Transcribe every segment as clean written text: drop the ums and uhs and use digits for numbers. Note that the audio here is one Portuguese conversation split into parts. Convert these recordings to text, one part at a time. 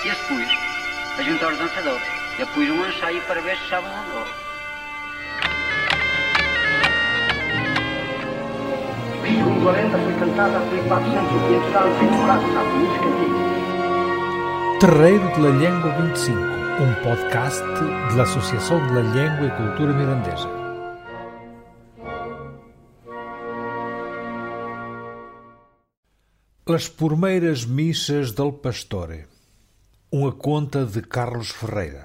E esse pus a juntar os dançadores. Eu pus um ensaio para ver se estavam logo. Segundo a lenda, foi cantada há 400 ou 500 anos em Portugal, sabe? Música antiga. Terreiro de la Llengua 25, um podcast da Associação de la Llengua e Cultura Mirandesa. As Primeiras Missas del Pastore, uma conta de Carlos Ferreira.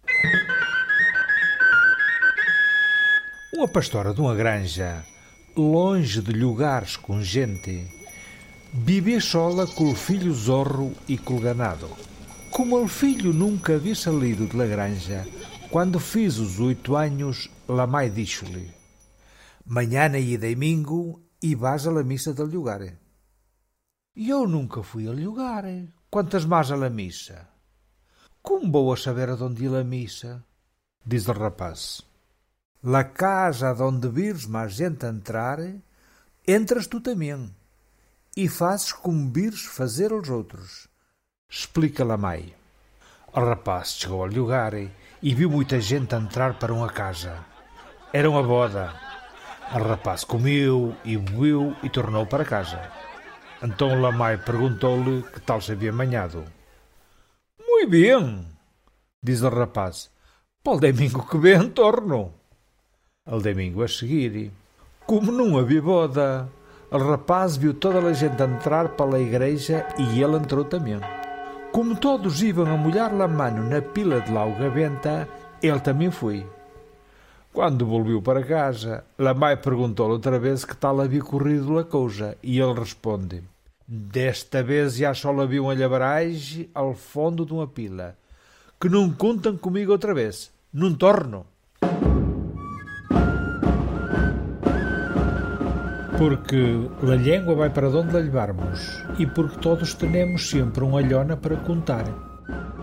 Uma pastora de uma granja, longe de lugares com gente, vivia sola com o filho zorro e com o ganado. Como o filho nunca havia salido de la granja, quando fiz os 8 anos, la mãe disse-lhe: "Mañana e domingo e vas a la missa del lugar." E eu nunca fui a lugar, quantas mais a la missa. Como vou a saber aonde ir a missa? Diz o rapaz. La casa onde vires mais gente entrar, entras tu também, e fazes como vires fazer aos outros, explica-lhe a mãe. O rapaz chegou ao lugar e viu muita gente entrar para uma casa. Era uma boda. O rapaz comeu e bebeu e tornou para casa. Então a mãe perguntou-lhe que tal se havia manhado. "Muito bem", diz o rapaz, "para o domingo que vem torno." Ao domingo a seguir, como não havia boda, o rapaz viu toda a gente entrar para a igreja e ele entrou também. Como todos iam a molhar a mão na pila de Laugaventa, ele também foi. Quando volviu para casa, a mãe perguntou-lhe outra vez que tal havia corrido a coisa, e ele responde: "Desta vez já só havia uma alhabaragem ao fundo de uma pila, que não contam comigo outra vez, não torno." Porque a língua vai para onde a levarmos, e porque todos temos sempre uma olhona para contar.